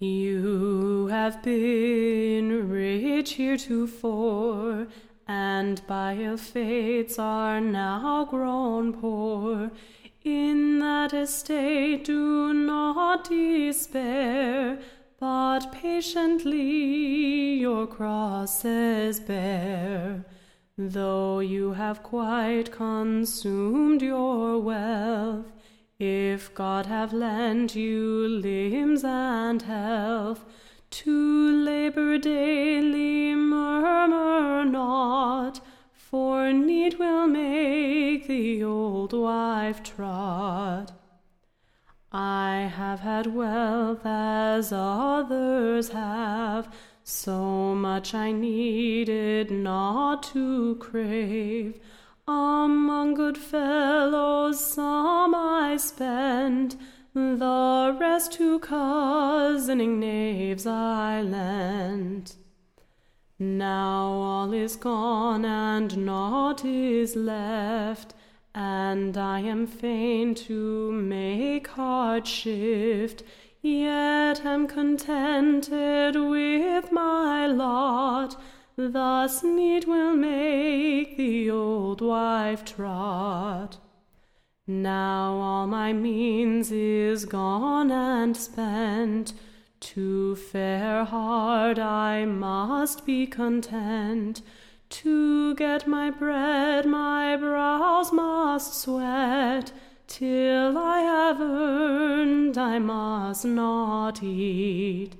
You have been rich heretofore, and by ill fates are now grown poor. In that estate do not despair, but patiently your crosses bear. Though you have quite consumed your wealth, if God have lent you limbs and health, to labor daily murmur not, for need will make the old wife trot. I have had wealth as others have, so much I needed not to crave. Among good fellows some I spent, the rest to cozening knaves I lent. Now all is gone and naught is left, and I am fain to make hard shift, yet am contented with my lot. Thus need will make the old wife trot. Now all my means is gone and spent, to fare hard I must be content. To get my bread my brows must sweat, till I have earned I must not eat.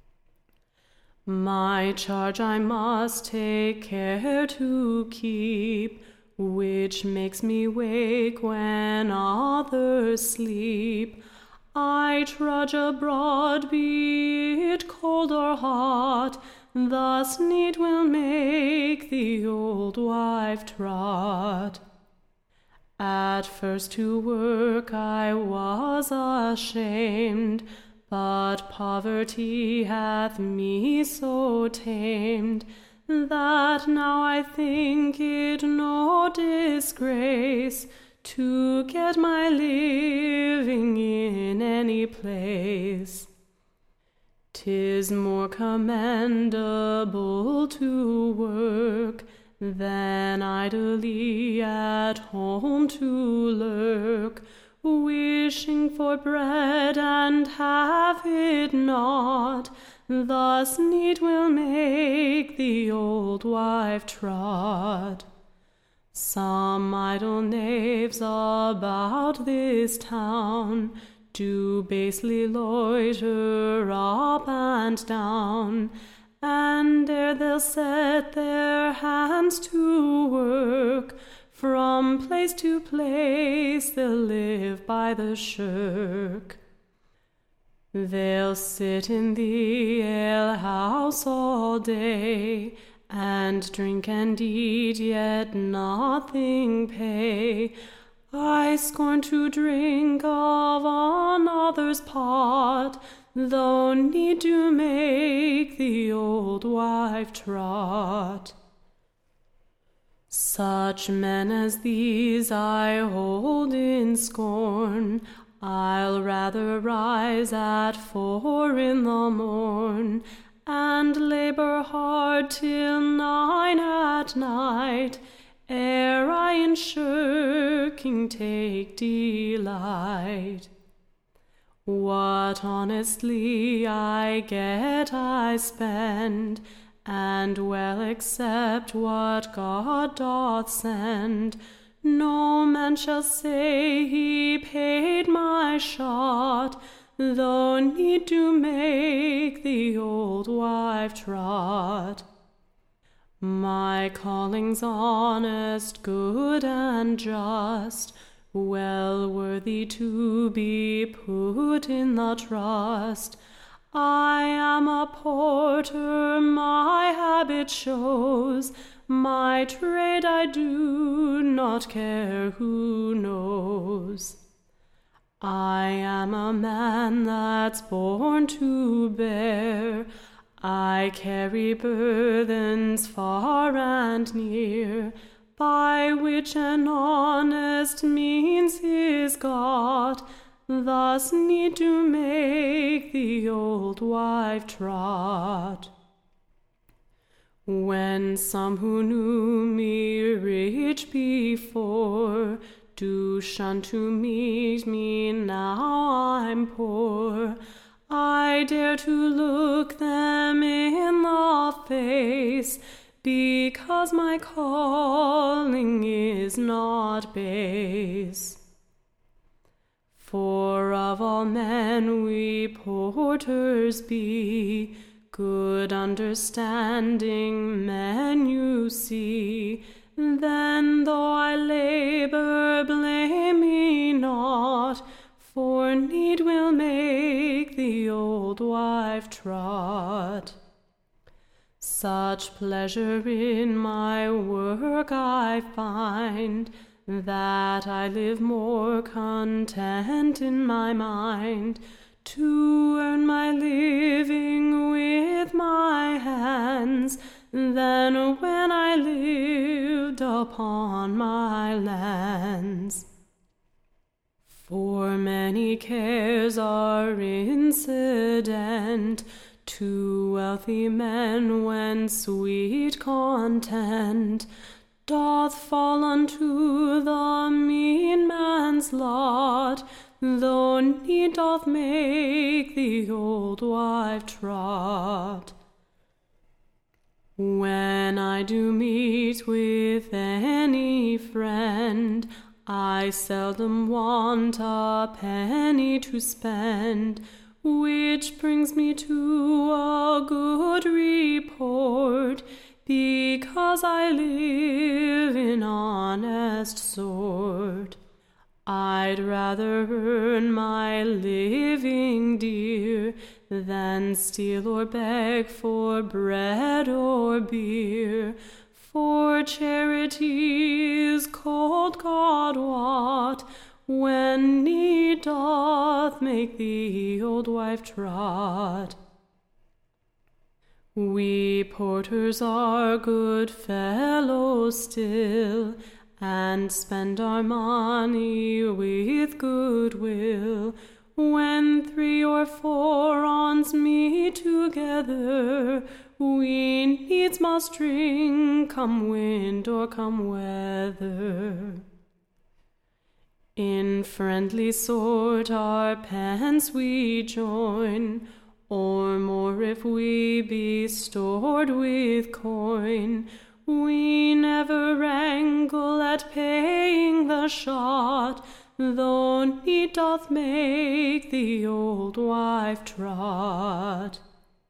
My charge I must take care to keep, which makes me wake when others sleep. I trudge abroad, be it cold or hot, thus need will make the old wife trot. At first to work I was ashamed, but poverty hath me so tamed, that now I think it no disgrace to get my living in any place. 'Tis more commendable to work than idly at home to lurk, wishing for bread and have it not. Thus need will make the old wife trot. Some idle knaves about this town do basely loiter up and down, and ere they'll set their hands to work, from place to place they'll live by the shirk. They'll sit in the alehouse all day, and drink and eat, yet nothing pay. I scorn to drink of another's pot, though need to make the old wife trot. Such men as these I hold in scorn. I'll rather rise at 4 in the morn, and labor hard till 9 at night, ere I in shirking take delight. What honestly I get I spend, and well accept what God doth send. No man shall say he paid my shot, though need to make the old wife trot. My calling's honest, good, and just, well worthy to be put in the trust. I am a porter, my habit shows, my trade I do not care who knows. I am a man that's born to bear, I carry burthens far and near, by which an honest means is got, thus need to make the old old wife trot. When some who knew me rich before do shun to meet me now I'm poor, I dare to look them in the face, because my calling is not base. For of all men we porters be, good understanding men you see. Then though I labor, blame me not, for need will make the old wife trot. Such pleasure in my work I find, that I live more content in my mind, to earn my living with my hands, than when I lived upon my lands. For many cares are incident to wealthy men, when sweet content doth fall unto the mean man's lot, though need doth make the old wife trot. When I do meet with any friend, I seldom want a penny to spend, which brings me to a good report, because I live in honest sort. I'd rather earn my living dear, than steal or beg for bread or beer. For charity is cold, God wot, when need doth make the old wife trot. We porters are good fellows still, and spend our money with good will. When 3 or 4 ons meet together, we needs must drink, come wind or come weather. In friendly sort our pence we join, or more if we be stored with coin. We never wrangle at paying the shot, though need doth make the old wife trot.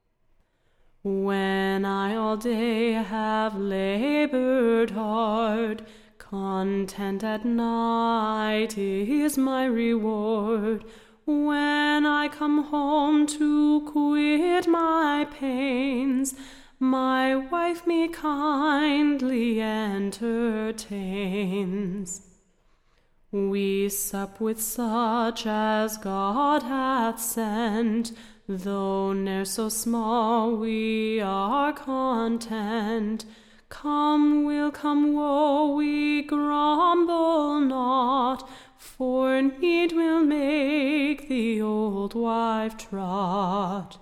When I all day have labored hard, content at night is my reward. When I come home to quit my pains, my wife me kindly entertains. We sup with such as God hath sent, though ne'er so small we are content. Come will, come woe, we grumble not, for need will make the old wife trot.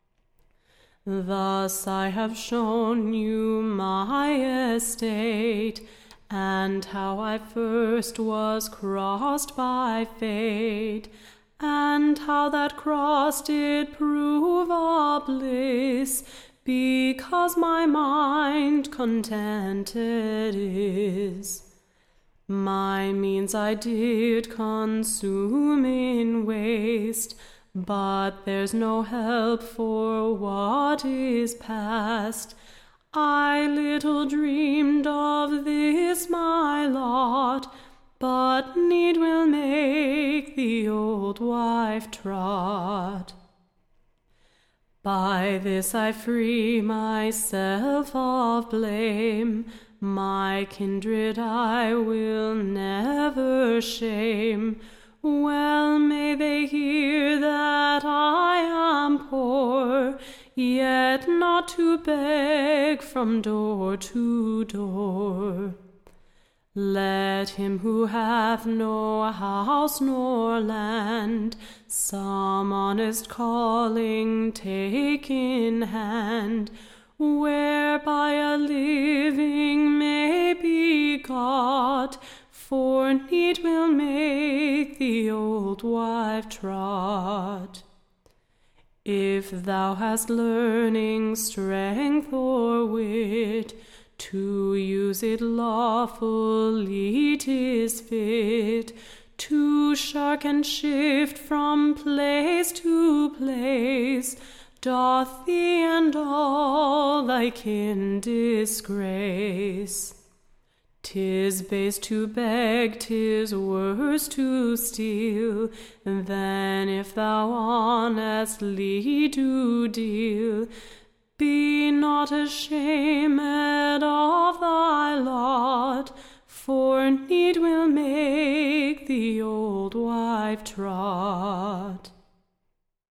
Thus I have shown you my estate, and how I first was crossed by fate, and how that cross did prove a bliss, because my mind contented is. My means I did consume in waste, but there's no help for what is past. I little dreamed of this my lot, but need will make the old wife trot. By this I free myself of blame, my kindred I will never shame. Well may they hear that I am poor, yet not to beg from door to door. Let him who hath no house nor land some honest calling take in hand, whereby a living may be got, for need will make the old wife trot. If thou hast learning, strength, or wit, to use it lawfully 'tis fit, to shark and shift from place to place, doth thee and all thy kin disgrace. 'Tis base to beg, 'tis worse to steal, than if thou honestly do deal. Be not ashamed of thy lot, for need will make the old wife trot.